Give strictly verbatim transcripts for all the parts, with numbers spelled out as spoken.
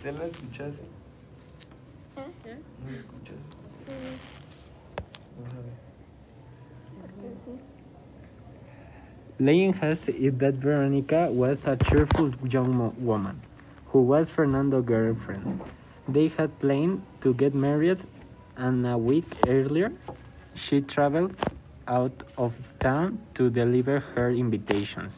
¿Ya la escuchas? ¿Eh? ¿No la escuchas? Sí, No sabes. porque sí. Legend has it that Veronica was a cheerful young mo- woman who was Fernando's girlfriend. They had planned to get married, and a week earlier, she traveled out of town to deliver her invitations.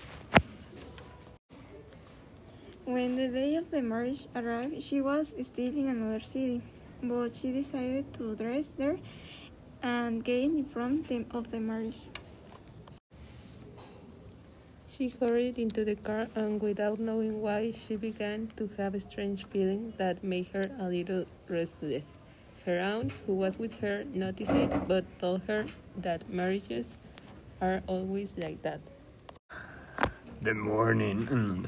When the day of the marriage arrived, she was still in another city, but she decided to dress there and get in front of the marriage. She hurried into the car, and without knowing why, she began to have a strange feeling that made her a little restless. Her aunt, who was with her, noticed it, but told her that marriages are always like that. The morning. mm,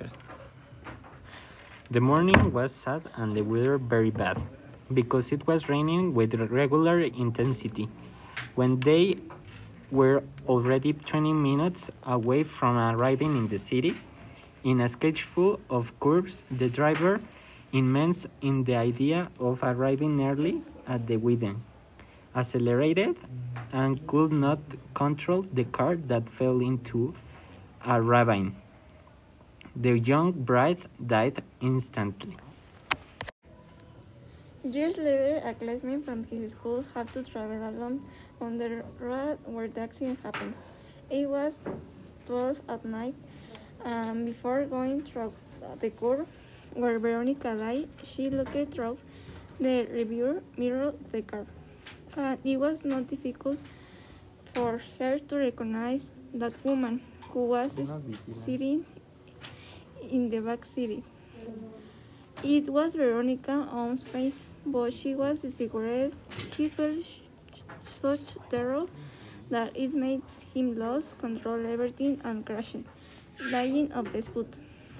The morning was sad and the weather very bad, because it was raining with regular intensity. When they were already twenty minutes away from arriving in the city, in a sketch full of curves, the driver, immense in the idea of arriving early at the wedding, accelerated and could not control the car that fell into a ravine. The young bride died instantly. Years later, a classmate from his school had to travel alone on the road where the accident happened. It was twelve at night, and before going through the curve where Veronica died, she looked through the rear mirror of the car. And it was not difficult for her to recognize that woman who was sitting in the back seat. It was Veronica's own face, but she was disfigured. He felt such terror that it made him lose control everything and crashed, dying of the spot.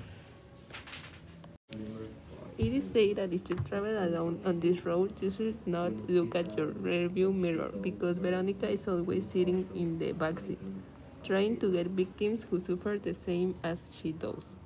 It is said that if you travel alone on this road, you should not look at your rearview mirror, because Veronica is always sitting in the backseat, trying to get victims who suffer the same as she does.